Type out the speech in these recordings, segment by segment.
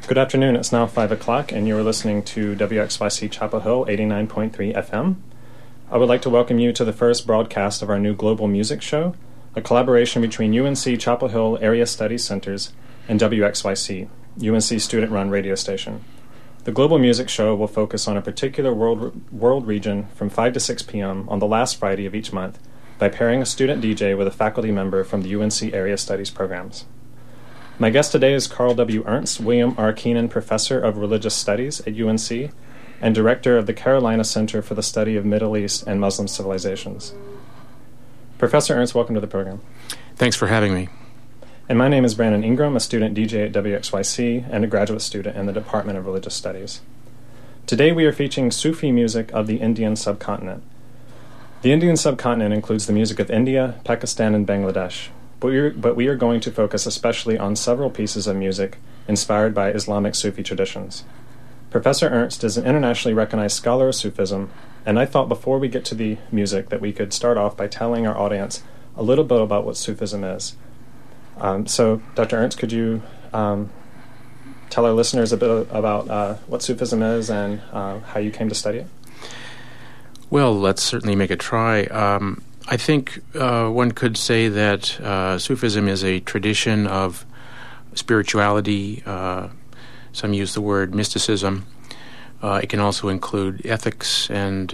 Good afternoon. It's now 5 o'clock, and you are listening to WXYC Chapel Hill 89.3 FM. I would like to welcome you to the first broadcast of our new Global Music Show, a collaboration between UNC Chapel Hill Area Studies Centers and WXYC, UNC student-run radio station. The Global Music Show will focus on a particular world region from 5 to 6 p.m. on the last Friday of each month by pairing a student DJ with a faculty member from the UNC Area Studies programs. My guest today is Carl W. Ernst, William R. Keenan Professor of Religious Studies at UNC and Director of the Carolina Center for the Study of Middle East and Muslim Civilizations. Professor Ernst, welcome to the program. Thanks for having me. And my name is Brandon Ingram, a student DJ at WXYC and a graduate student in the Department of Religious Studies. Today we are featuring Sufi music of the Indian subcontinent. The Indian subcontinent includes the music of India, Pakistan, and Bangladesh. But we are going to focus especially on several pieces of music inspired by Islamic Sufi traditions. Professor Ernst is an internationally recognized scholar of Sufism, and I thought before we get to the music that we could start off by telling our audience a little bit about what Sufism is. So, Dr. Ernst, could you tell our listeners a bit about what Sufism is and how you came to study it? Well, let's certainly make a try. I think one could say that Sufism is a tradition of spirituality. Some use the word mysticism. It can also include ethics and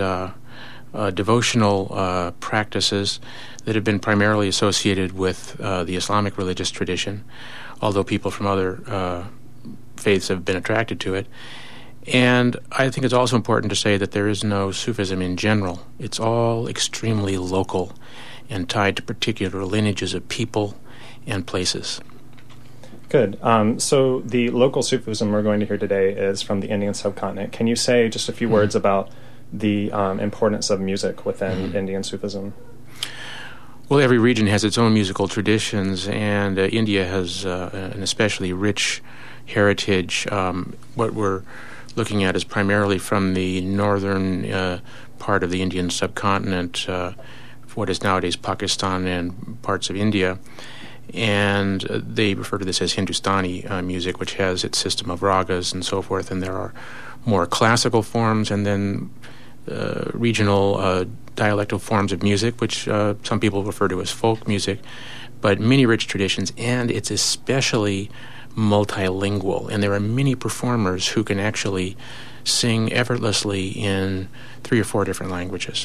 devotional practices that have been primarily associated with the Islamic religious tradition, although people from other faiths have been attracted to it. And I think it's also important to say that there is no Sufism in general. It's all extremely local and tied to particular lineages of people and places. Good. So the local Sufism we're going to hear today is from the Indian subcontinent. Can you say just a few words about the importance of music within Indian Sufism? Well, every region has its own musical traditions, and India has an especially rich heritage. What we're looking at is primarily from the northern part of the Indian subcontinent, what is nowadays Pakistan and parts of India. And they refer to this as Hindustani music, which has its system of ragas and so forth. And there are more classical forms and then regional dialectal forms of music, which some people refer to as folk music, but many rich traditions. And it's especially multilingual, and there are many performers who can actually sing effortlessly in 3 or 4 different languages.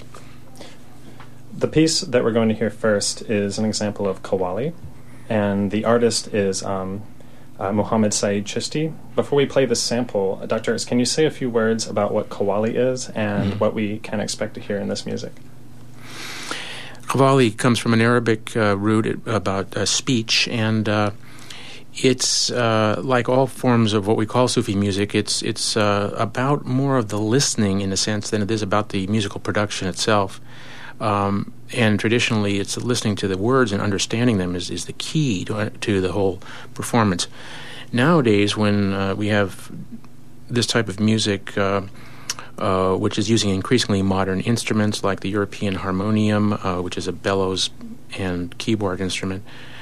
The piece that we're going to hear first is an example of Qawwali, and the artist is Muhammad Saeed Chishti. Before we play this sample, Dr. Ernst, can you say a few words about what Qawwali is and what we can expect to hear in this music? Qawwali comes from an Arabic root about speech, and it's like all forms of what we call Sufi music. It's about more of the listening in a sense than it is about the musical production itself. And traditionally, it's listening to the words and understanding them is the key to the whole performance. Nowadays, when we have this type of music, which is using increasingly modern instruments like the European harmonium, which is a bellows and keyboard instrument,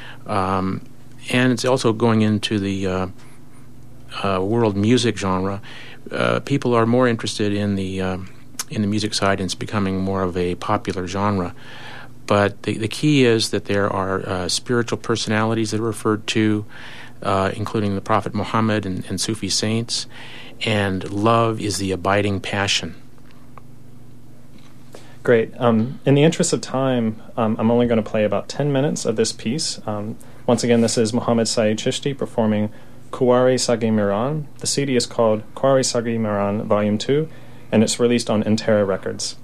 and it's also going into the world music genre. People are more interested in the music side, and it's becoming more of a popular genre. But the key is that there are spiritual personalities that are referred to, including the Prophet Muhammad and Sufi saints, and love is the abiding passion. Great. In the interest of time, I'm only going to play about 10 minutes of this piece. Once again, this is Muhammad Saeed Chishti performing Kuwari Sagi Miran. The CD is called Kuwari Sagi Miran Volume 2, and it's released on Intera Records.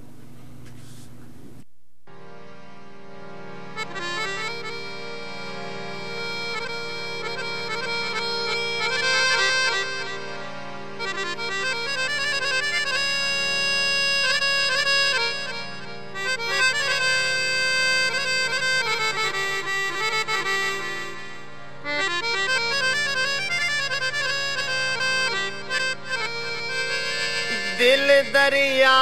दिल दरिया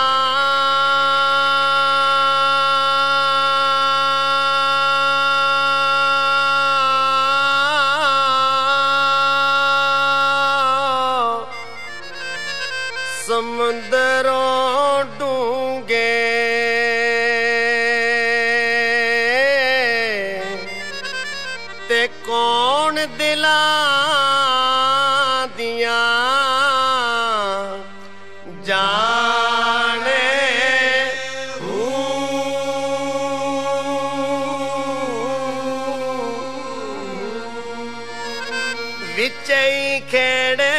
समुंदरों डूंगे ते कौन दिलां दियां जाने विच ही खेड़े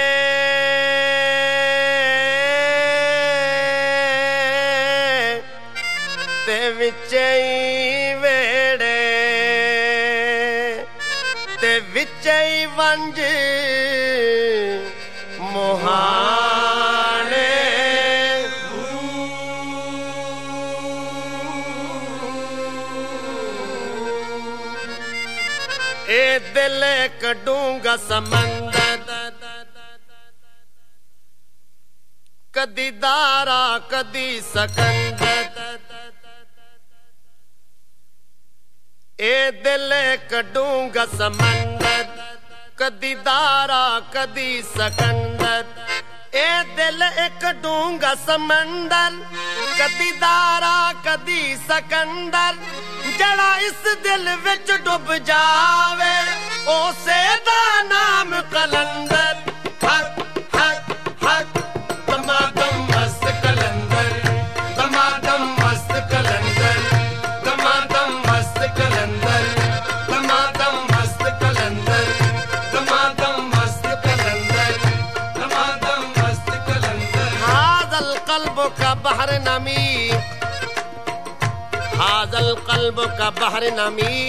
ते विच ही वेड़े ते विच ही वंज मुहाने ए दिल कढूंगा समंदर कदी दारा कदी सकंदर ए दिल कढूंगा समंदर कदी दारा कदी सकंदर ए दिल कढूंगा समंदर कदी दारा कदी सकंदर जड़ा इस दिल विच डुब जावे उसे दा नाम कलंदर हक हक हक दमादम मस्त कलंदर दमादम मस्त कलंदर दमादम मस्त कलंदर दमादम मस्त कलंदर दमादम मस्त कलंदर दमादम मस्त कलंदर हाज़ल क़ल्ब का बहर नमी हाज़ल क़ल्ब का बहर नमी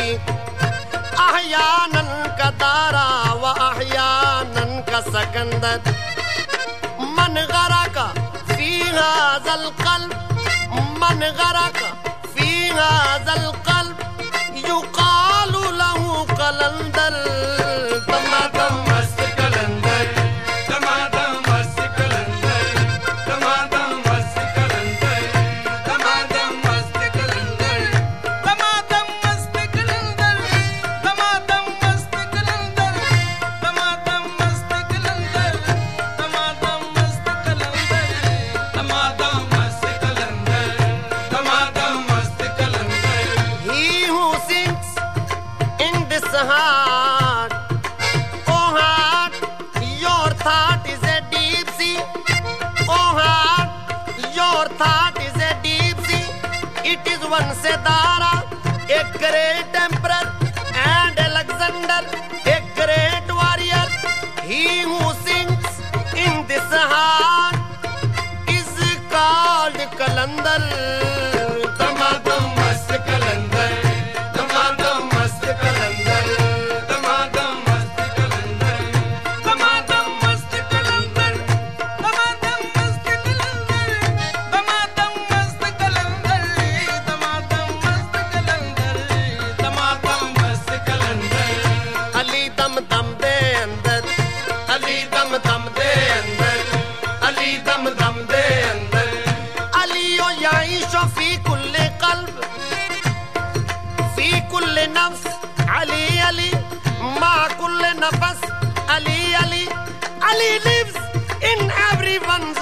अहयानन का दारा व अहयानन का सकंदर मन गरका फी हाज़ल क़ल्ब मन गरका फी हाज़ल क़ल्ब युक़ालु लहू कलंदर दमादम मस्त कलंदर दमादम मस्त कलंदर दमादम मस्त कलंदर दमादम मस्त कलंदर दमादम मस्त कलंदर दमादम मस्त कलंदर दमादम मस्त कलंदर दमादम मस्त कलंदर दमादम मस्त कलंदर दमादम मस्त कलंदर He who sings in this heart oh heart your thought is a deep sea oh heart your thought is a deep sea it is one Sedara a great emperor and Alexander a great warrior he who sings in this heart is called Kalandar Damadam mast Kalandar Damadam mast Kalandar Damadam mast Kalandar Damadam mast Kalandar Damadam mast Kalandar Damadam mast Kalandar Damadam mast Kalandar Damadam mast Kalandar Ali dam dam de andar Ali dam dam de andar Ali dam dam de andar Ali o yaishu fi kulli qalb fi kulli nafs Ali Ali ma kulli nafas Ali Ali Ali lives in everyone's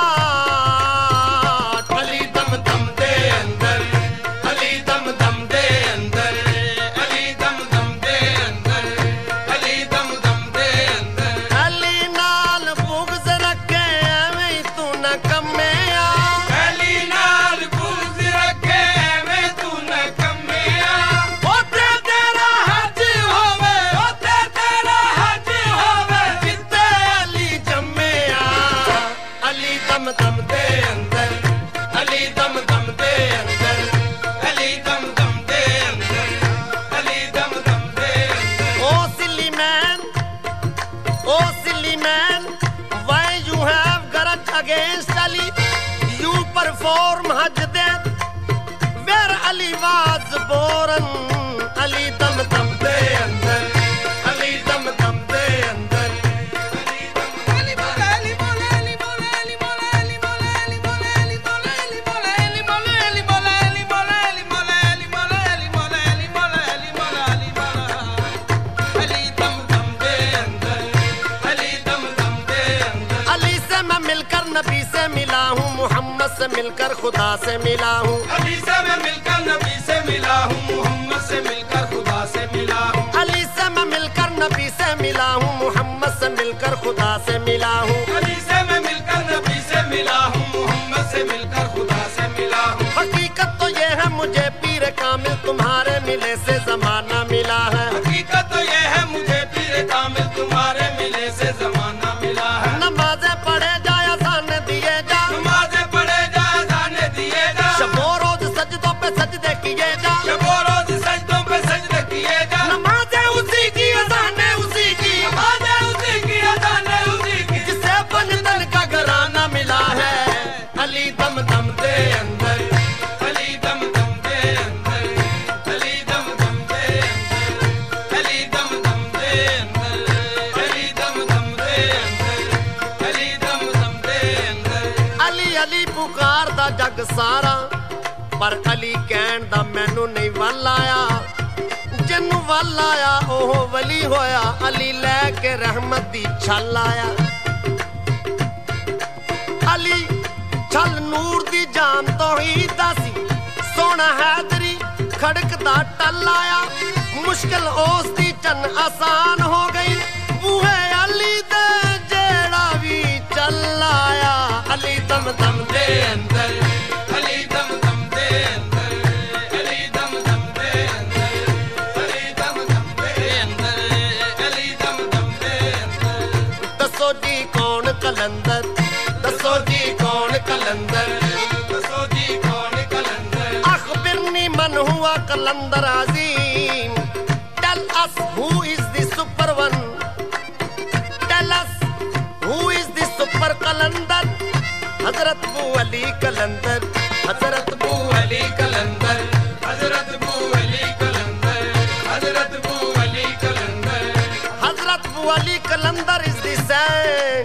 heart Ali dam dam de andar Ali dam dam de andar Ali dam dam de andar Ali dam dam de andar Ali naal bughz rakhe ਐਵੇਂ ਤੂੰ ਨਾ ਕੰਮਿਆ Ali naal bughz rakhe ਐਵੇਂ ਤੂੰ ਨਾ ਕੰਮਿਆ ਉੱਥੇ ਤੇਰਾ ਹੱਜ ਹੋਵੇ ਉੱਥੇ ਤੇਰਾ ਹੱਜ ਹੋਵੇ ਜਿੱਥੇ ਅਲੀ ਜੰਮਿਆ Ali dam dam de andar Ali dam dam de andar Ali dam dam de andar Ali dam dam de andar Oh silly man why you have grudge against Ali you perform hajj death where Ali was born Ali dam dam de andar Ali dam dam de andar Ali bola Ali bola Ali bola Ali bola Ali bola Ali bola Ali bola Ali bola Ali bola Ali bola Ali bola Ali bola Ali bola Ali bola Ali bola Ali bola Ali bola Ali dam dam de andar Ali dam dam de andar Ali se मैं मिलकर नबी से मिला हूँ मोहम्मद से मिलकर खुदा से मिला हूँ अली से मैं मिलकर नबी से मिला हूँ मोहम्मद से मिलकर खुदा से मिला हूँ अली से मैं मिलकर नबी से मिला हूँ मोहम्मद से मिलकर खुदा से मिला हूँ अली से मैं मिलकर नबी से मिला हूँ मोहम्मद से मिलकर खुदा से मिला हूँ हकीकत तो ये है मुझे पीर कामिल तुम्हारे मिले से जमाना मिला है हकीकत तो ये है मुझे पीर कामिल तुम्हारे मिले से जमाना मिला है नमाजें पढ़े जा अज़ान दिए जा नमाज़ें पढ़े जा अज़ानें दिए जा शबो रोज सजदों पे सजदे किए जा शबो रोज सजदों पे सजदे किए जा नमाजें उसी की अज़ानें उसी की नमाज़ें उसी की अज़ानें उसी की जिसे बंधन का घराना मिला है अली दम दम दे अंदर अली दम दम दे अंदर अली दम दम दे अंदर अली दम दम दे अंदर अली दम दम दे अंदर अली दम दम दे अंदर अली अली पुकारदा जग सारा पर अली कहण दा मैनू नहीं वल आया जिन्नू वल आया ओह वली होया अली लेके रहमत दी छल आया अली छल नूर दी जान तौहीद दा सी सोना हैदरी खड़कदा टल आया मुश्किल ओस दी चन आसान हो गई बूहे अली दे जेड़ा भी चल आया अली दम दम दे अंदर अली दम दम दे अंदर अली दम दम दे अंदर अली दम दम दे अंदर अली दम दम दे अंदर दसो जी कौन कलंदर दसो जी कौन कलंदर दसो जी कौन कलंदर अखबिरनी मन हुआ कलंदर अजीम tell us who is the super one tell us who is the super Qalandar Hazrat Bu Ali Qalandar Hazrat Bu Ali Qalandar Hazrat Bu Ali Qalandar Hazrat Bu Ali Qalandar Hazrat Bu Ali Qalandar is the saint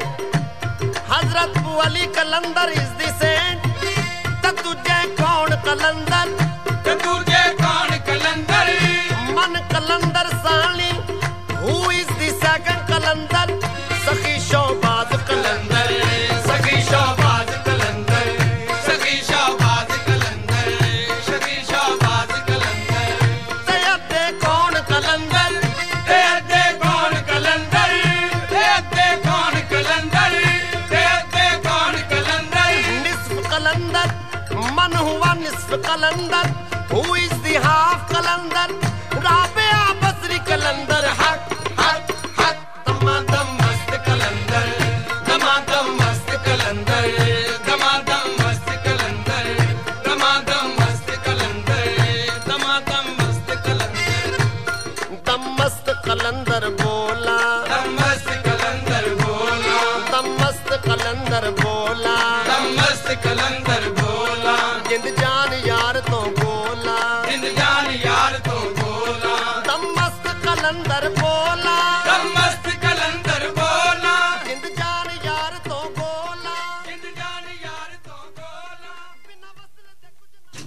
Hazrat Bu Ali Qalandar is the saint ते तुझे कौन कलंदर ते तुझे कौन कलंदर मन कलंदर साली who is the second Qalandar Sakhi Shahbaz कलंदर सखी शहबाज कलंदर सखी शहबाज कलंदर सखी शहबाज कलंदर ते अद्धे कौन कलंदर ते अद्धे कौन कलंदर ते अद्धे कौन कलंदर ते अद्धे कौन कलंदर निस्फ कलंदर मन हुआ निस्फ कलंदर who is the half Qalandar Rabia Basri Qalandar हक हक हक दमादम मस्त कलंदर दमादम मस्त कलंदर दमादम मस्त कलंदर दमादम मस्त कलंदर दमादम मस्त कलंदर दम मस्त कलंदर बोला दम मस्त कलंदर बोला दम मस्त कलंदर बोला दम मस्त कलंदर बोला जिंद जान यार तो बोला जिंद जान यार तो बोला दम मस्त कलंदर बोला दम मस्त कलंदर बोला जिंद जान यार तो बोला जिंद जान यार तो बोला बिना वसल दे कुछ ना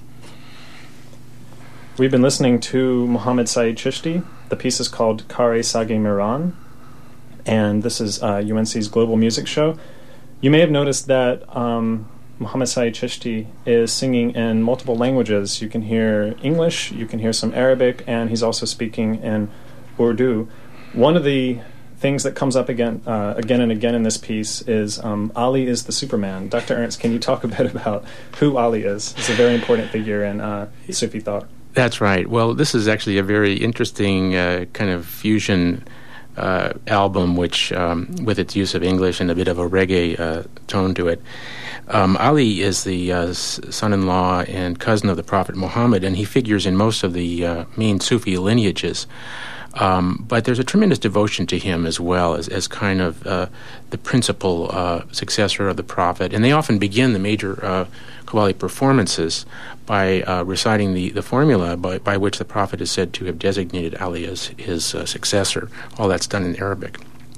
We've been listening to Muhammad Saeed Chishti. The piece is called Kare Sage Miran, and this is UNC's Global Music Show. You may have noticed that Muhammad Saeed Chishti is singing in multiple languages. You can hear English, you can hear some Arabic, and he's also speaking in Urdu. One of the things that comes up again and again in this piece is Ali is the Superman. Dr. Ernst, can you talk a bit about who Ali is? He's a very important figure in Sufi thought. That's right. Well, this is actually a very interesting kind of fusion album, which with its use of English and a bit of a reggae tone to it. Ali is the son-in-law and cousin of the Prophet Muhammad, and he figures in most of the main Sufi lineages. But there's a tremendous devotion to him as well as kind of the principal successor of the Prophet. And they often begin the major Qawwali performances by reciting the formula by which the Prophet is said to have designated Ali as his successor. All that's done in Arabic.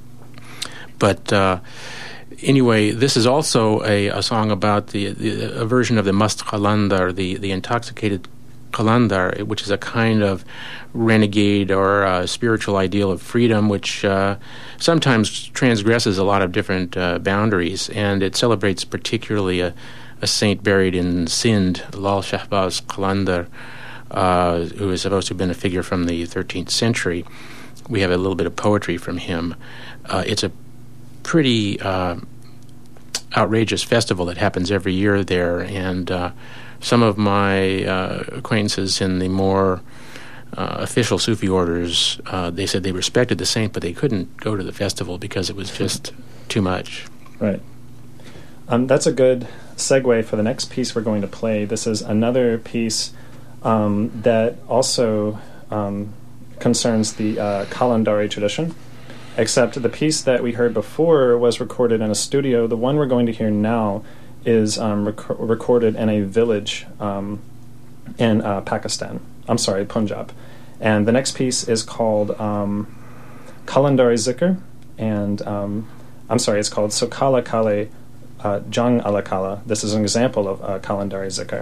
But anyway, this is also a song about a version of the Mast Qalandar, the intoxicated Qalandar, which is a kind of renegade or spiritual ideal of freedom, which sometimes transgresses a lot of different boundaries. And it celebrates particularly a saint buried in Sindh, Lal Shahbaz Qalandar, who is supposed to have been a figure from the 13th century. We have a little bit of poetry from him. It's a pretty outrageous festival that happens every year there, and some of my acquaintances in the more official Sufi orders, they said they respected the saint, but they couldn't go to the festival because it was just too much. Right. That's a good segue for the next piece we're going to play. This is another piece that also concerns the Qalandari tradition, except the piece that we heard before was recorded in a studio. The one we're going to hear now is recorded in a village in Pakistan. I'm sorry, Punjab. And the next piece is called Qalandari Zikr, and I'm sorry, it's called Sokala Kale Jang Ala Kala. This is an example of Qalandari Zikr.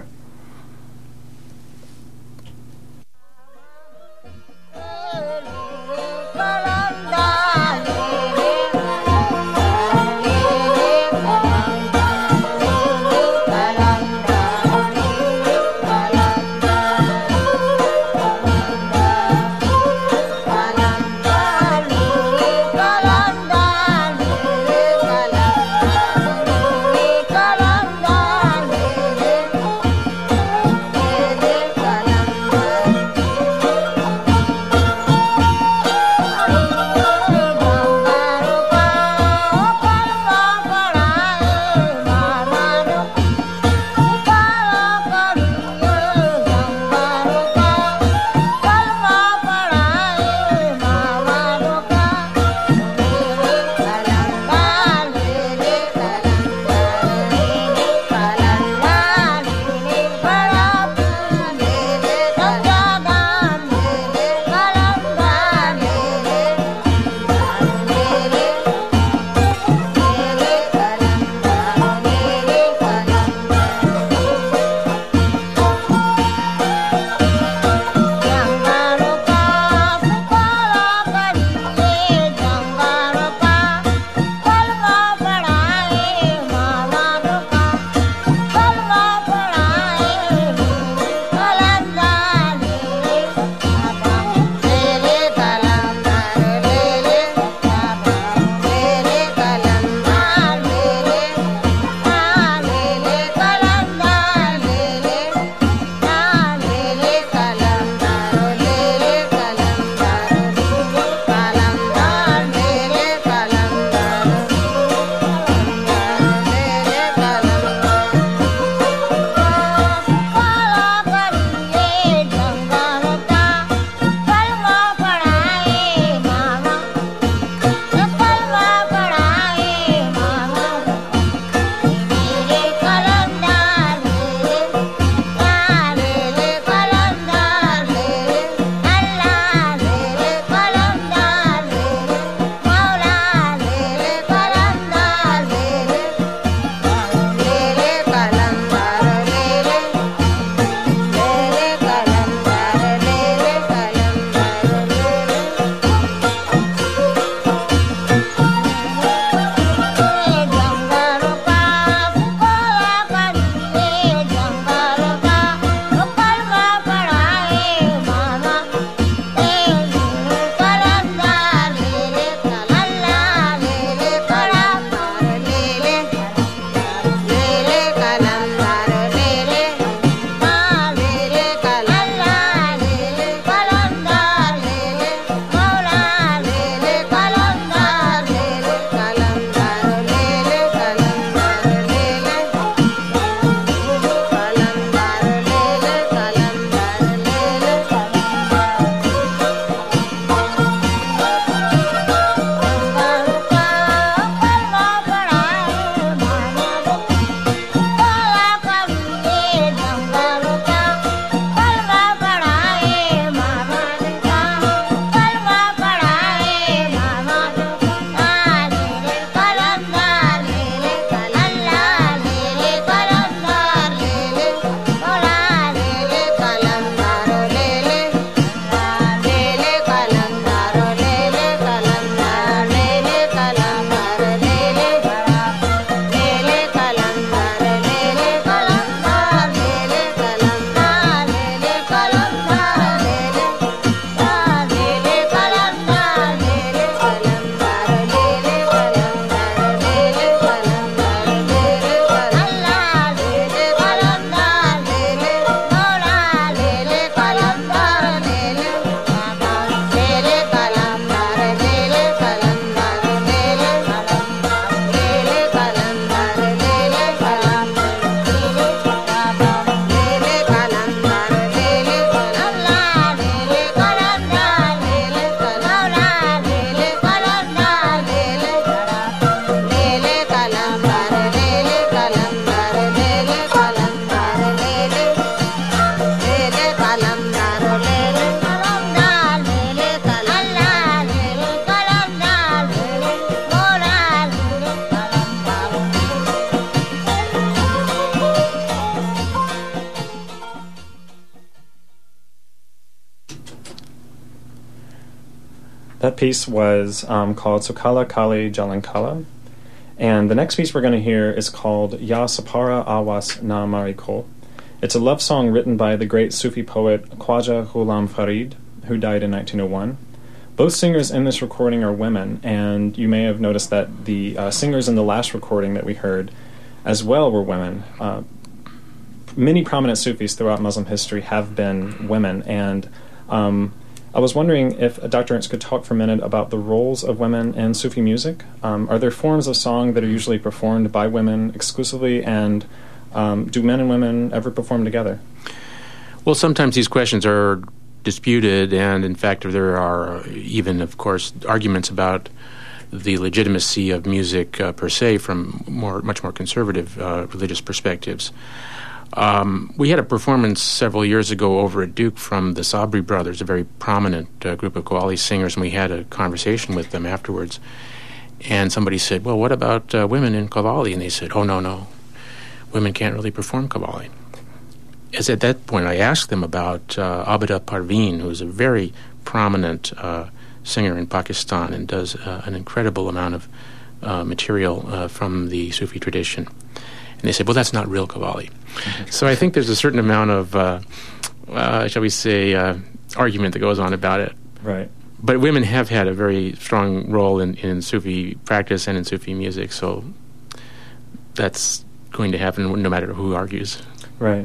piece was called Sukala Kali Jalankala. And the next piece we're going to hear is called Ya Sapara Awas Na Marikol. It's a love song written by the great Sufi poet Khwaja Ghulam Farid, who died in 1901. Both singers in this recording are women, and you may have noticed that the singers in the last recording that we heard as well were women. Many prominent Sufis throughout Muslim history have been women, and I was wondering if Dr. Ernst could talk for a minute about the roles of women in Sufi music. Are there forms of song that are usually performed by women exclusively, and do men and women ever perform together? Well, sometimes these questions are disputed, and in fact there are even, of course, arguments about the legitimacy of music per se from much more conservative religious perspectives. We had a performance several years ago over at Duke from the Sabri Brothers, a very prominent group of Qawwali singers, and we had a conversation with them afterwards. And somebody said, well, what about women in Qawwali? And they said, oh, no, women can't really perform Qawwali. As at that point, I asked them about Abida Parveen, who is a very prominent singer in Pakistan and does an incredible amount of material from the Sufi tradition. And they said, well, that's not real Qawwali. Mm-hmm. So I think there's a certain amount of, shall we say, argument that goes on about it. Right. But women have had a very strong role in Sufi practice and in Sufi music, so that's going to happen no matter who argues. Right.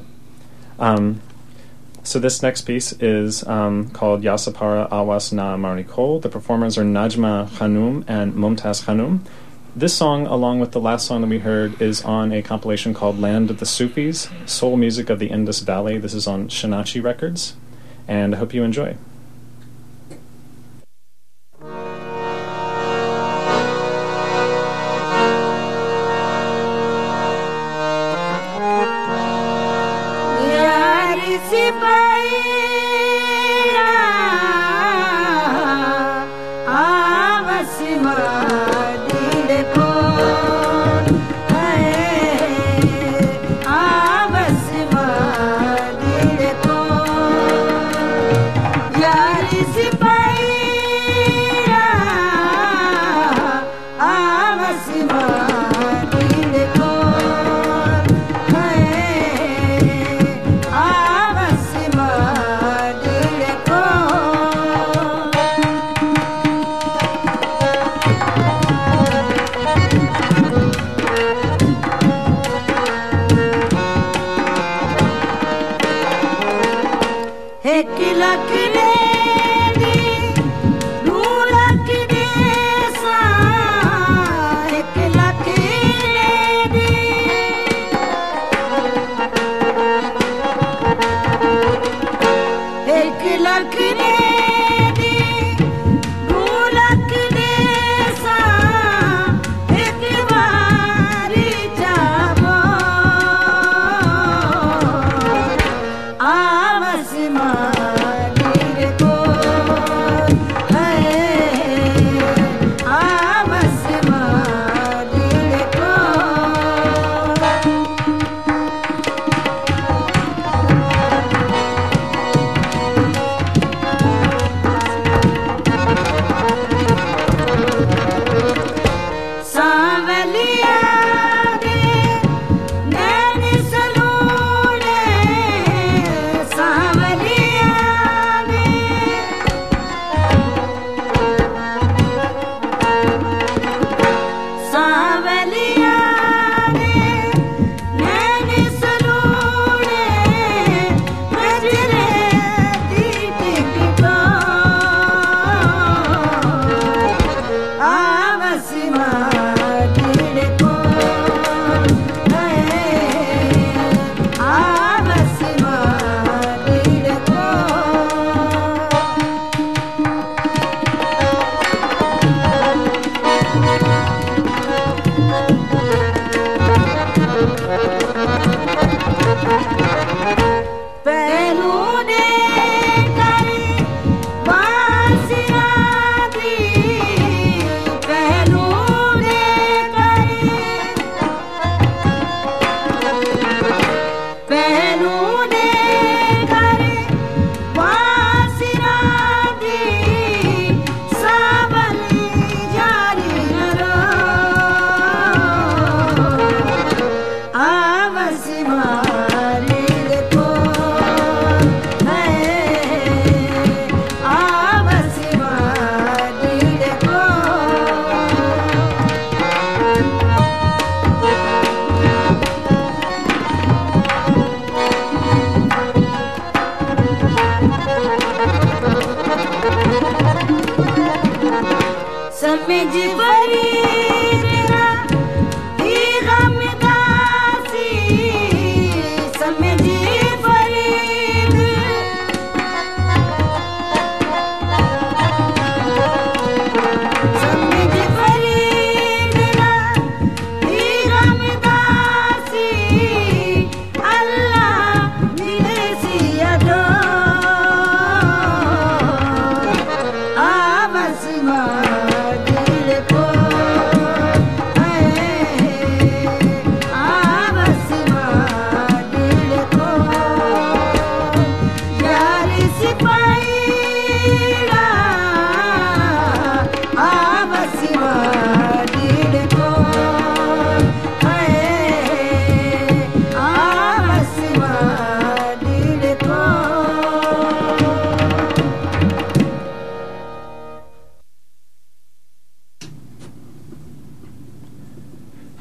So this next piece is called Ya Sapara Awas Na Marikol. The performers are Najma Khanum and Mumtaz Khanum. This song, along with the last song that we heard, is on a compilation called Land of the Sufis, Soul Music of the Indus Valley. This is on Shinachi Records, and I hope you enjoy. Yeah.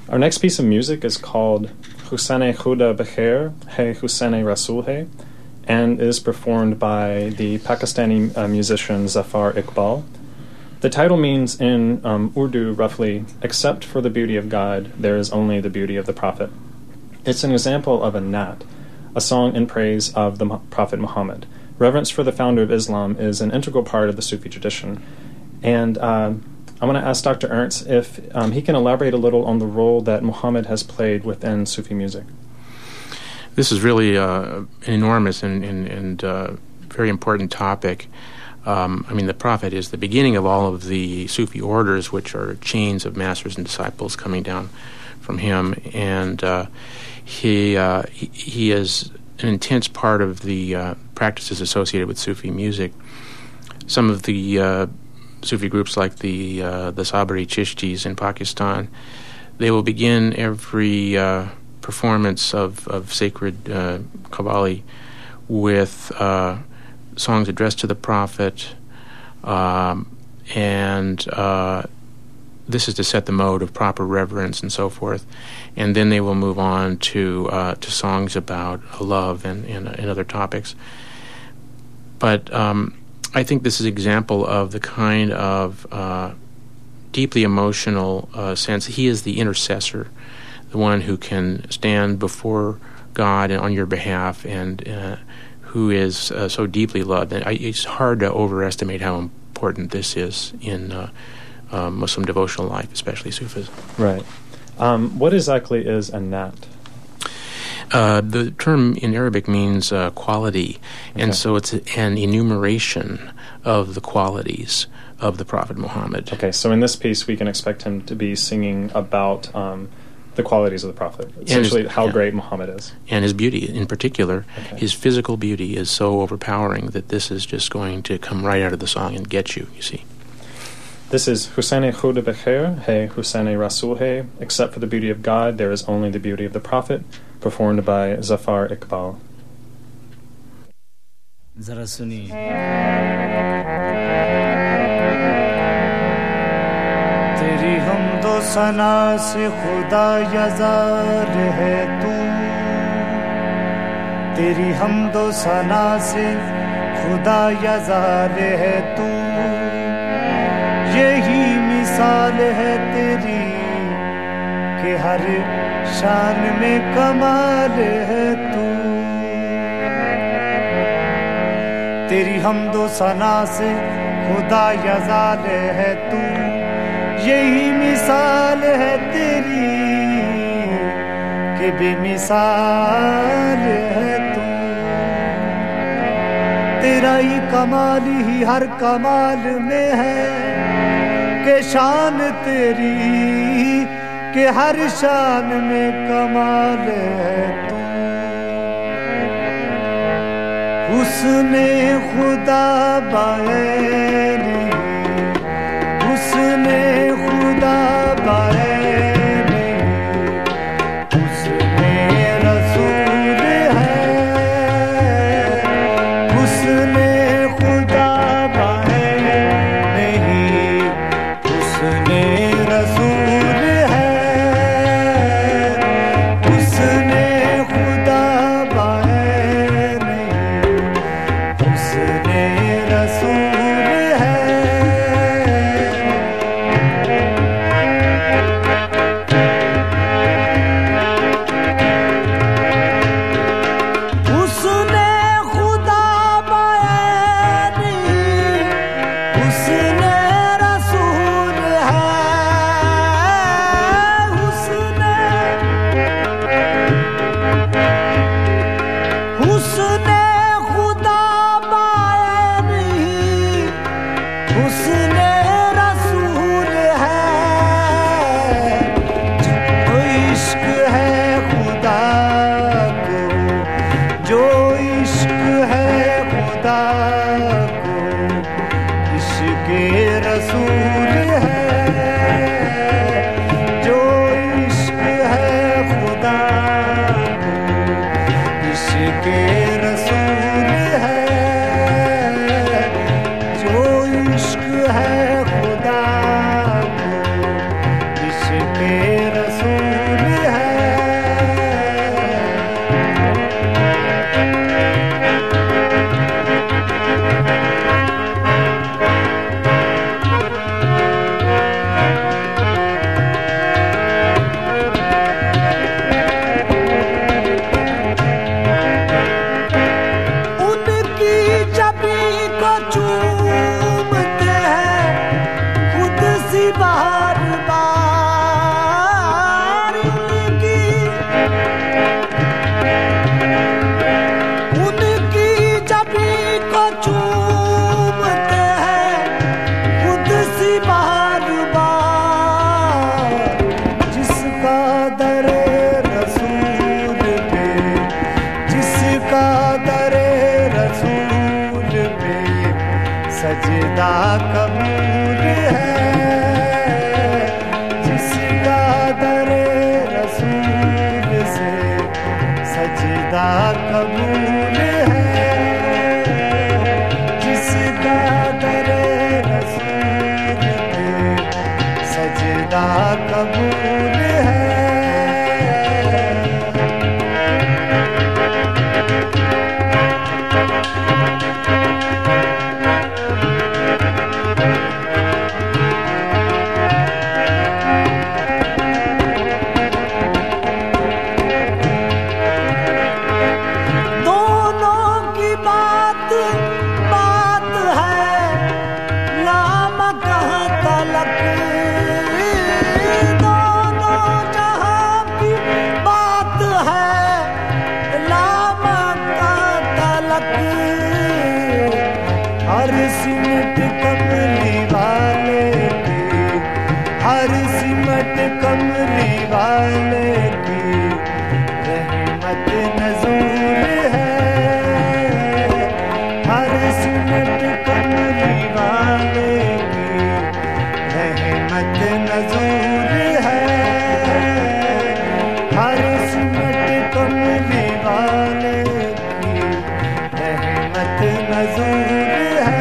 Our next piece of music is called Hussein Khuda Bekhair Hai Hussein Rasul Hai, and is performed by the Pakistani musician Zafar Iqbal. The title means in Urdu roughly, "Except for the beauty of God, there is only the beauty of the Prophet." It's an example of a nat, a song in praise of the Prophet Muhammad. Reverence for the founder of Islam is an integral part of the Sufi tradition. And I want to ask Dr. Ernst if he can elaborate a little on the role that Muhammad has played within Sufi music. This is really an enormous and very important topic. The Prophet is the beginning of all of the Sufi orders, which are chains of masters and disciples coming down from him, and he is an intense part of the practices associated with Sufi music. Some of the Sufi groups, like the Sabri Chishtis in Pakistan, they will begin every performance of sacred Qawwali with songs addressed to the Prophet, and this is to set the mode of proper reverence and so forth. And then they will move on to songs about love and other topics. But I think this is an example of the kind of deeply emotional sense. He is the intercessor, the one who can stand before God on your behalf, and who is so deeply loved. And it's hard to overestimate how important this is in Muslim devotional life, especially Sufism. Right. What exactly is a nat? The term in Arabic means quality, Okay. and so it's an enumeration of the qualities of the Prophet Muhammad. Okay, so in this piece we can expect him to be singing about the qualities of the Prophet, essentially how great Muhammad is. And his beauty in particular. Okay. His physical beauty is so overpowering that this is just going to come right out of the song and get you, you see. This is Hussein Khuda Bekhair Hai Hussein Rasul Hai, "Except for the beauty of God, there is only the beauty of the Prophet," performed by Zafar Iqbal. जरा सुनिए तेरी हमदो सना से खुदा यजार है तू तेरी हमदो सना से खुदा यजार है तू यही मिसाल है तेरी कि हर शान में कमाल है तू तेरी हमदो सना से खुदा यजाल है तू यही मिसाल है तेरी कि बेमिसाल है तू तेरा ही कमाल ही हर कमाल में है कि शान तेरी कि हर शान में कमाल है तू उसने खुदा बाएनी उसने खुदा बाएनी उसने रसूल है उसने खुदा बाएनी उसने रसूल है उसने खुदा बाएनी उसने रसूल है वाले की रहमत नजूर है, हर सिमट कमली वाले की रहमत नजूर है, हर सिमट कमली वाले की रहमत नजूर है।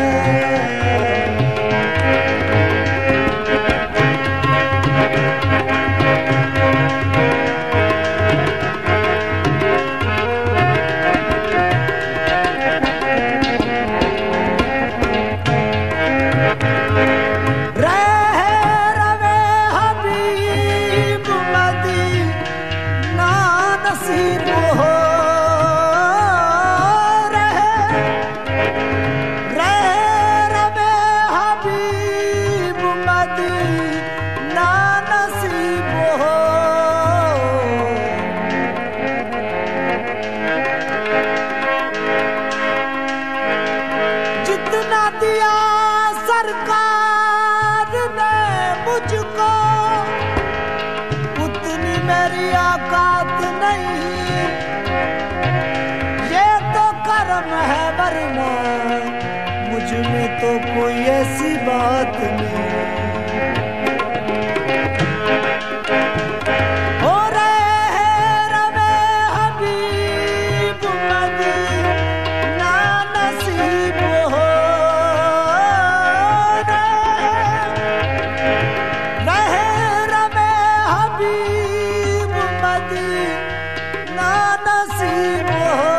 जितना दिया सरकार ने मुझको उतनी मेरी औकात नहीं, ये तो करम है वरना मुझ में तो कोई ऐसी बात नहीं। हो रहे रवे हबीब मदीना नसीब हो, रहे रवे हबीब मदीना नसीब हो,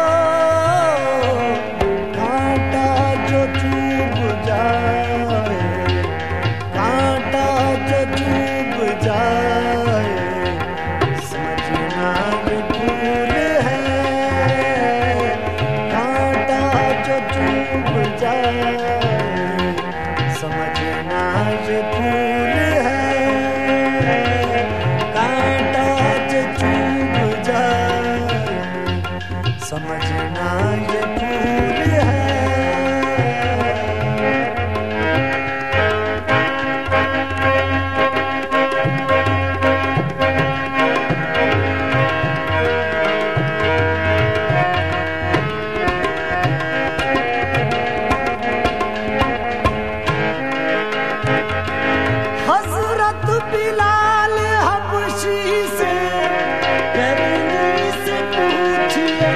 कांटा जो चुभ जाए, कांटा जो चुभ जाए, समझना ये फूल है, कांटा जो चुभ जाए, समझना ये फूल है, कांटा जो चुभ जाए, समझना ये फूल है। हजरत बिलाल हबशी से करनी से पूछिए,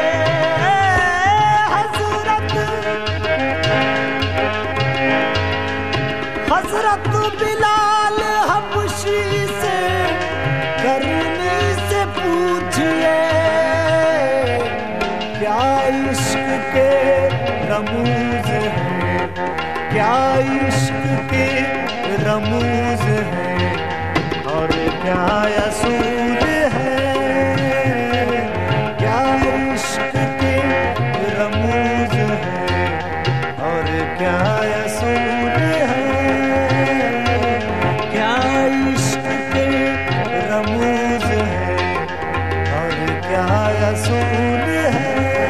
हजरत बिलाल हबशी से करनी से पूछिए, क्या इश्क के रमूज हैं, क्या इश्क के रमूज हैं और क्या असूल है, क्या इश्क के रमूज हैं और क्या असूल है, क्या इश्क के रमूज हैं और क्या असूल है।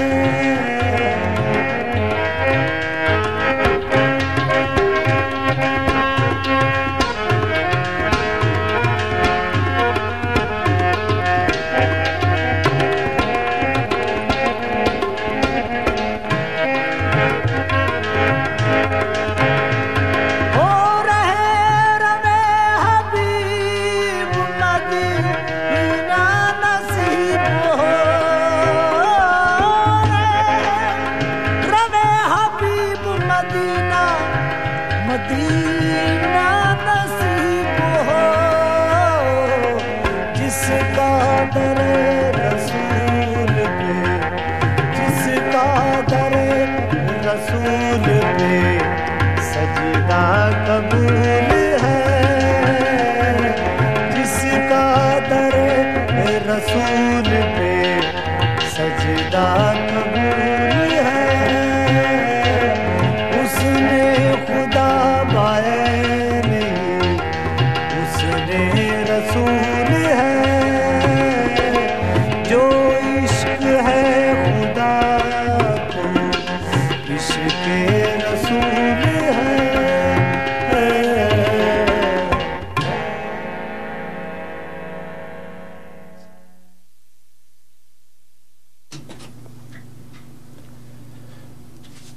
हो रहे रवे हबीब मदीना नसीब हो, रवे हबीब मदीना मदीना नसीब हो, जिसका दर रसूल पे, जिसका दर रसूल पे सजदा कबूल है, जिसका दर रसूल पे सजदा कबूल है, उसने खुदा पाया नहीं, उसने रसूल है, जो इश्क है खुदा को इश्क रसूल है।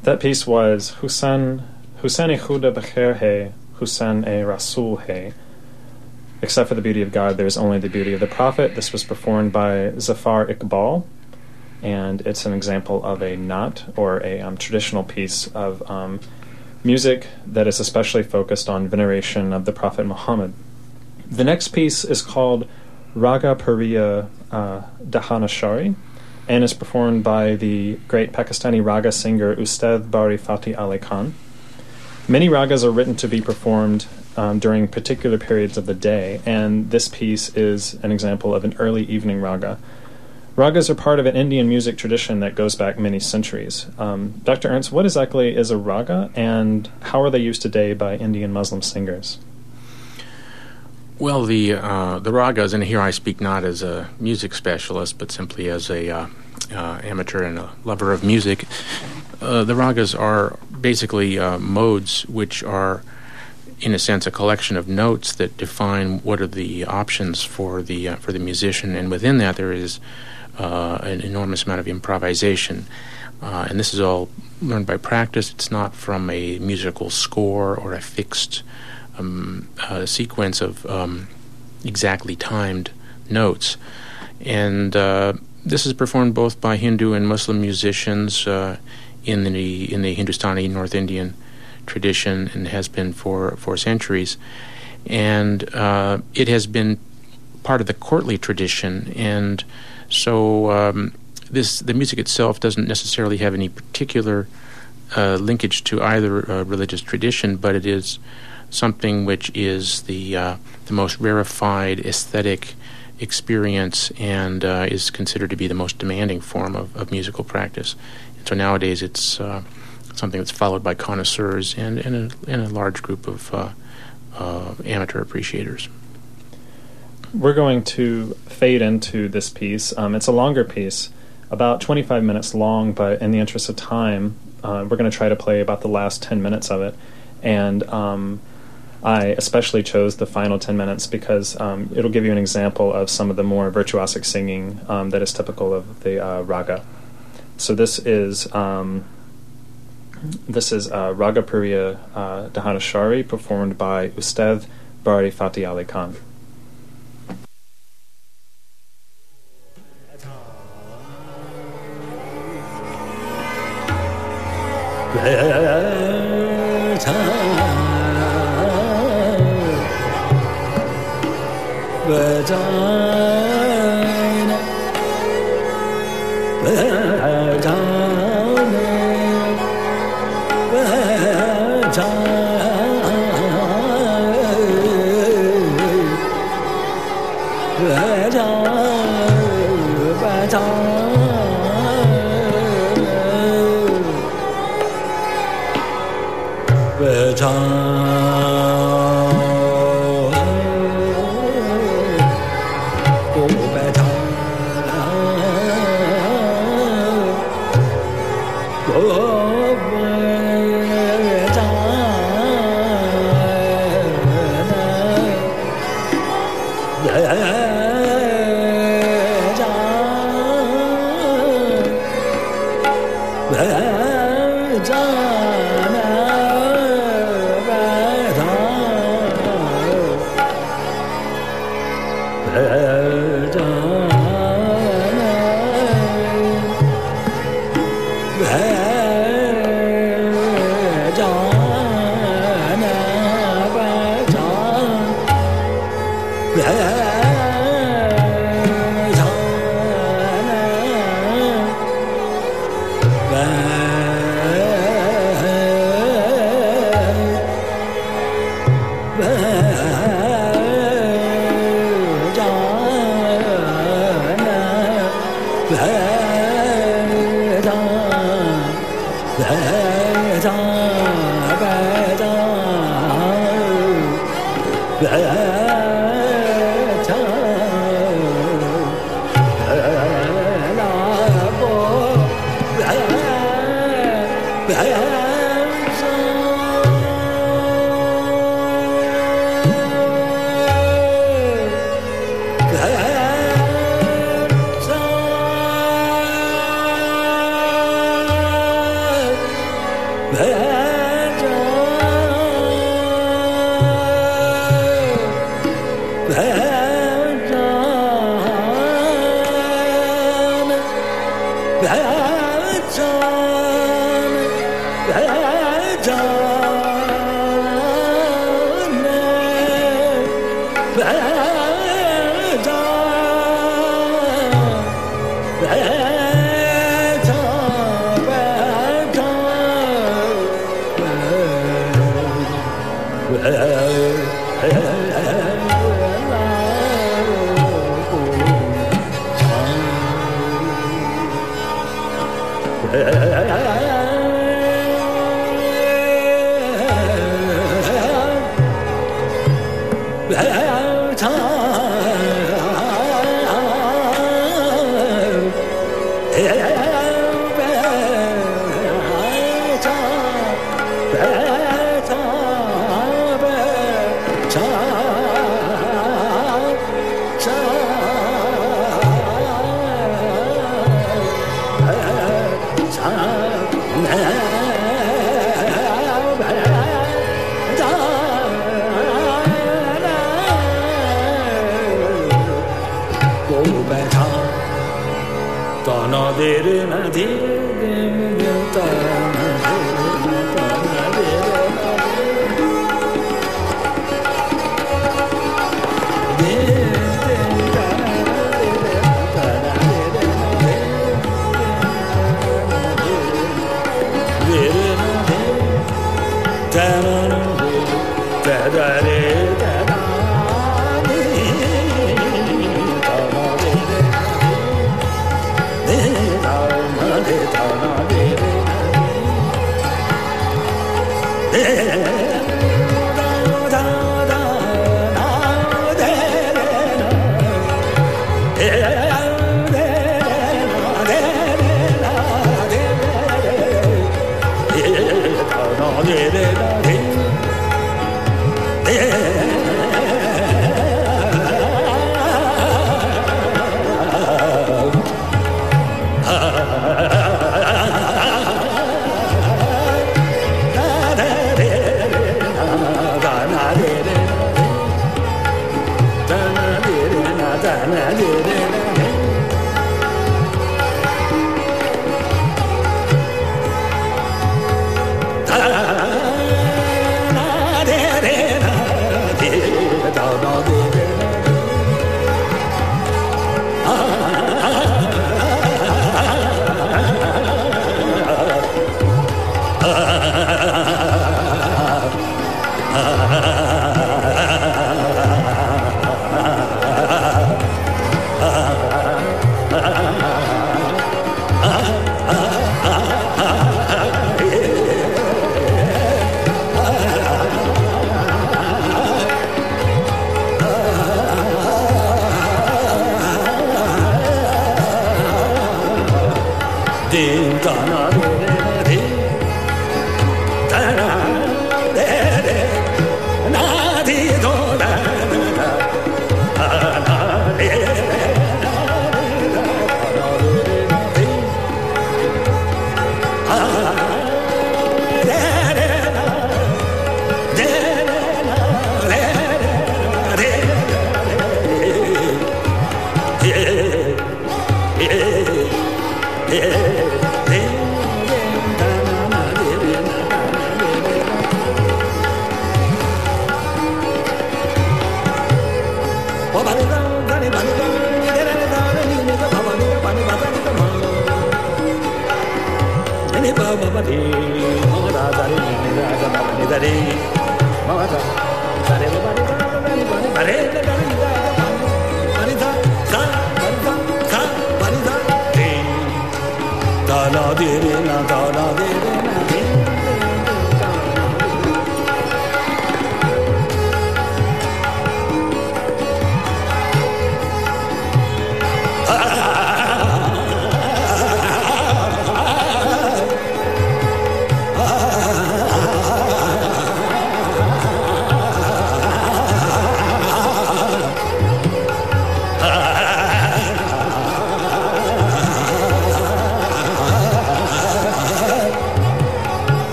That piece was Hussein Khuda Bakher Hai, Hussein e Rasul Hai. Except for the beauty of God, there's only the beauty of the Prophet. This was performed by Zafar Iqbal, and it's an example of a naat, or a traditional piece of music that is especially focused on veneration of the Prophet Muhammad. The next piece is called Raga Puriya Dahanashari, and is performed by the great Pakistani raga singer Ustad Bari Fatih Ali Khan. Many ragas are written to be performed during particular periods of the day, and this piece is an example of an early evening raga. Ragas are part of an Indian music tradition that goes back many centuries. Dr. Ernst, what exactly is a raga, and how are they used today by Indian Muslim singers? Well, the ragas, and here I speak not as a music specialist, but simply as a amateur and a lover of music. The ragas are basically modes which are, in a sense, a collection of notes that define what are the options for the musician, and within that there is an enormous amount of improvisation. And this is all learned by practice. It's not from a musical score or a fixed sequence of exactly timed notes. And this is performed both by Hindu and Muslim musicians in the Hindustani North Indian tradition, and has been for centuries. And it has been part of the courtly tradition, and so the music itself doesn't necessarily have any particular linkage to either religious tradition, but it is something which is the most rarefied aesthetic experience, and is considered to be the most demanding form of musical practice. And so nowadays it's something that's followed by connoisseurs and a large group of amateur appreciators. We're going to fade into this piece. It's a longer piece, about 25 minutes long, but in the interest of time, we're going to try to play about the last 10 minutes of it. And I especially chose the final 10 minutes because it'll give you an example of some of the more virtuosic singing that is typical of the raga. So this is Raga Puriya Dahanashari, performed by Ustad Bari Fatih Ali Khan.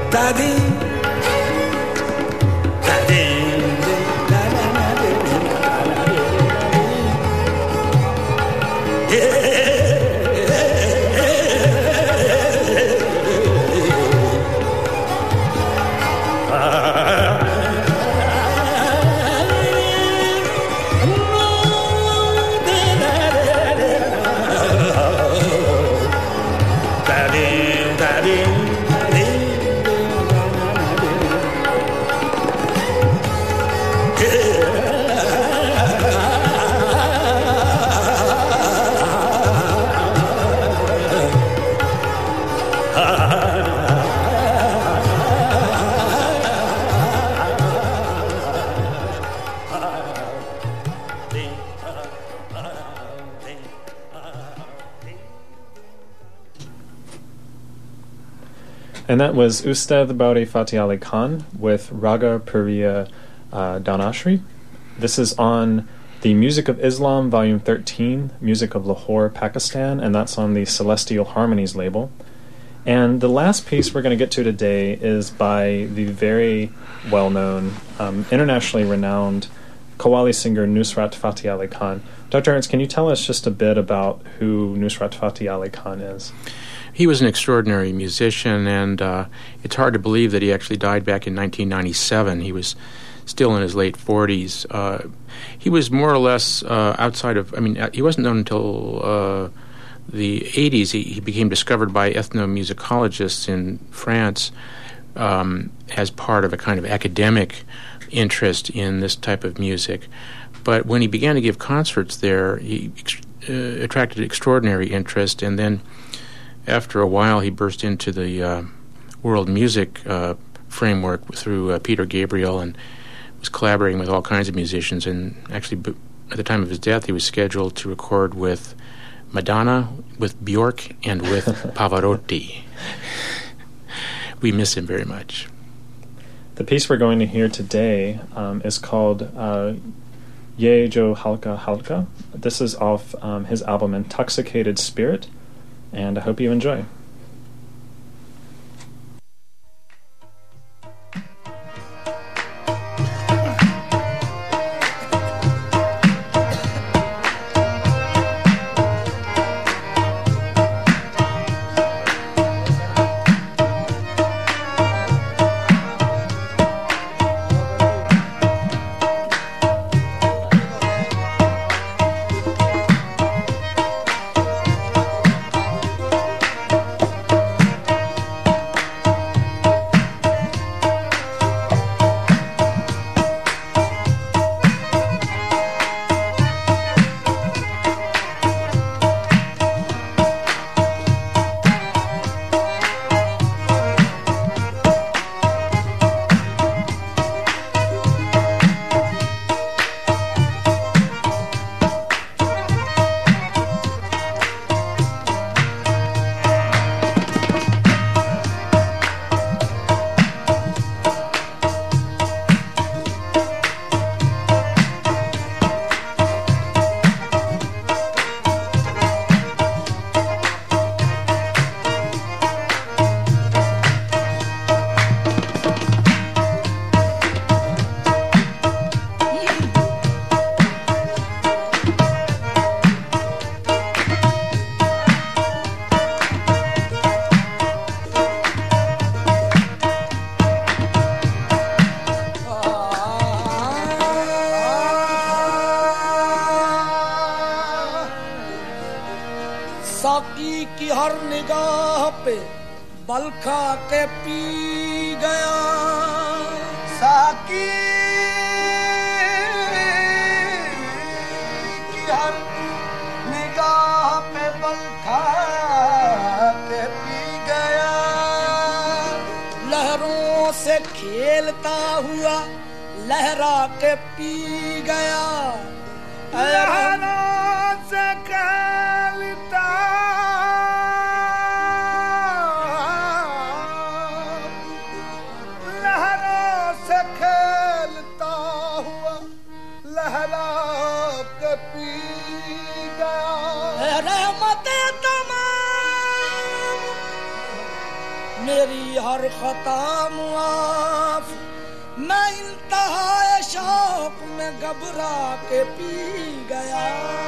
And that was Ustad Bari Fateh Ali Khan with Raga Puriya Danashri. This is on the Music of Islam, Volume 13, Music of Lahore, Pakistan, and that's on the Celestial Harmonies label. And the last piece we're going to get to today is by the very well-known, internationally renowned Qawwali singer Nusrat Fateh Ali Khan. Dr. Ernst, can you tell us just a bit about who Nusrat Fateh Ali Khan is? He was an extraordinary musician, and it's hard to believe that he actually died back in 1997. He was still in his late 40s. He was more or less outside of, he wasn't known until the 80s. He became discovered by ethnomusicologists in France as part of a kind of academic interest in this type of music. But when he began to give concerts there, he attracted extraordinary interest, and then after a while he burst into the world music framework through Peter Gabriel and was collaborating with all kinds of musicians. And actually, at the time of his death, he was scheduled to record with Madonna, with Bjork, and with Pavarotti. We miss him very much. The piece we're going to hear today is called Ye Jo Halka Halka. This is off his album Intoxicated Spirit, and I hope you enjoy. साकी की हर निगाह पे बल खा के P गया साकी की हर निगाह पे बल खा के पी गया लहरों से खेलता हुआ लहरा के पी गया लहरों से खेलता लहरों से खेलता हुआ लहरा के पी गया रहमत तमाम मेरी हर खता मुआफ, मैं इंतहाए शौक में घबरा के पी गया।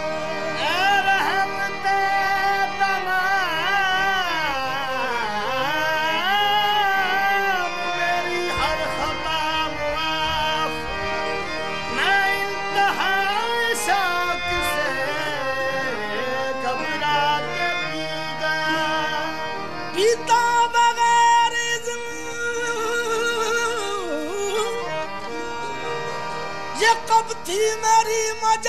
पीता बगैर ये कब थी मेरी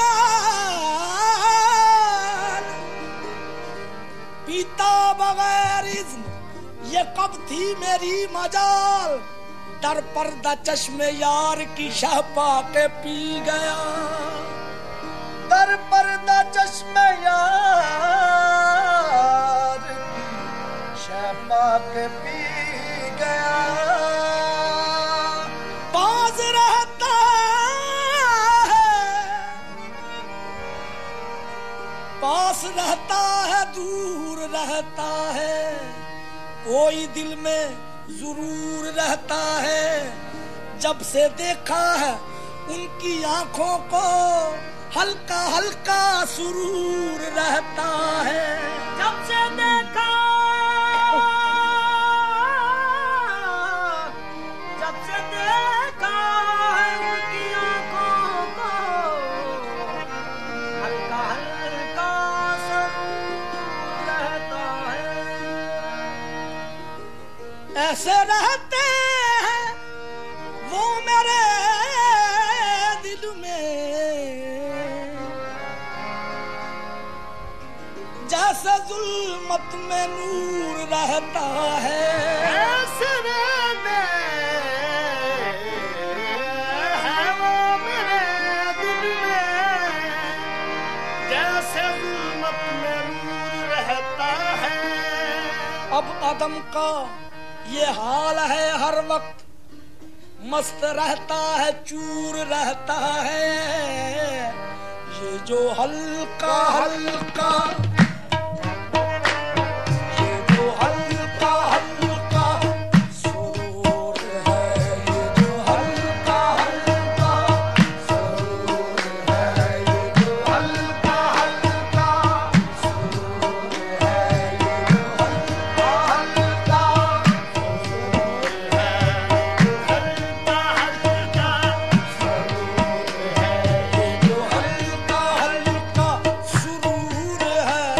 मजाल, पीता बगैर ये कब थी मेरी मजाल, दर पर्दा चश्मे यार की शाह पाके पी गया। दर पर्दा चश्मे यार के पी गया। पास रहता है, पास रहता है, दूर रहता है, कोई दिल में जरूर रहता है। जब से देखा है उनकी आंखों को हल्का हल्का सुरूर रहता है। जब से देखा ऐसे रहते हैं वो मेरे दिल में, जैसे जुल्मत में नूर रहता है। ऐसे रहते हैं वो मेरे दिल में, जैसे जुल्मत में नूर रहता है। अब अदम का ये हाल है, हर वक्त मस्त रहता है, चूर रहता है। ये जो हल्का हल्का, ये जो हल्का हल्का सुरूर है, ये जो हल्का हल्का सुरूर है, ये जो हल्का हल्का सुरूर है, ये जो हल्का हल्का सुरूर है।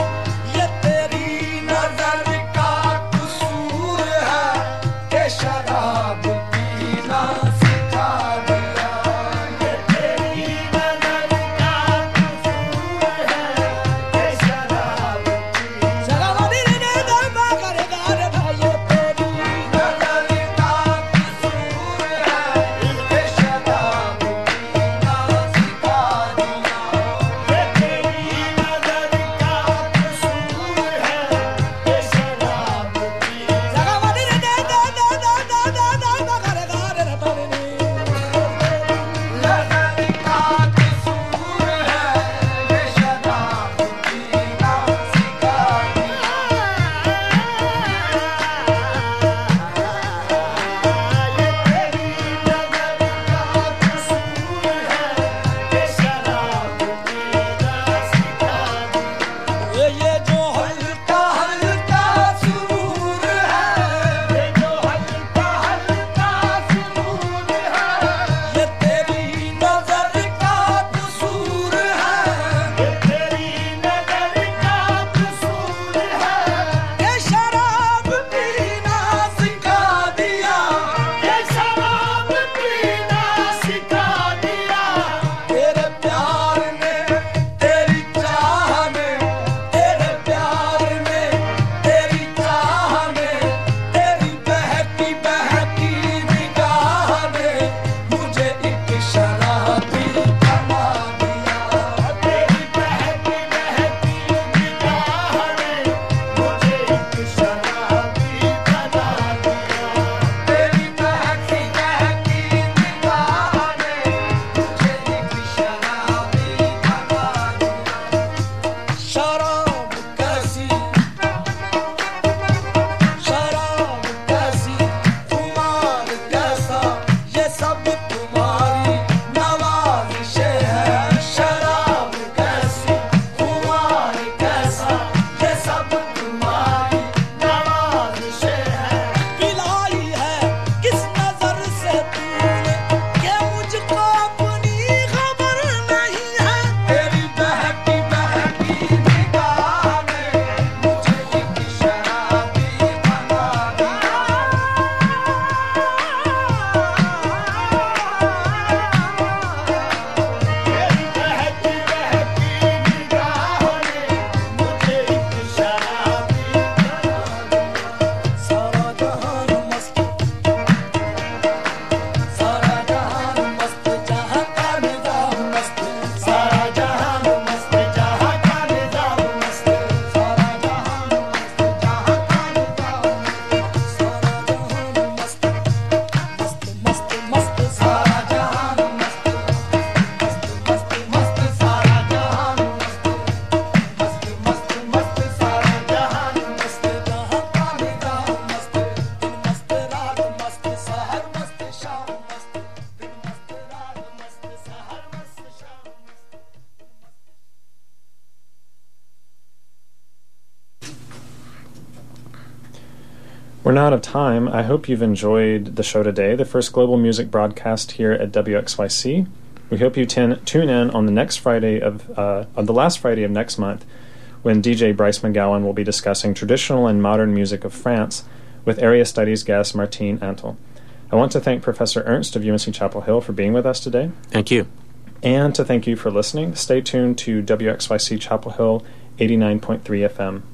We're now out of time. I hope you've enjoyed the show today, the first global music broadcast here at WXYC. We hope you tune in on the last Friday of next month, when DJ Bryce McGowan will be discussing traditional and modern music of France with area studies guest Martine Antle. I want to thank Professor Ernst of UNC Chapel Hill for being with us today. Thank you. And to thank you for listening. Stay tuned to WXYC Chapel Hill 89.3 FM.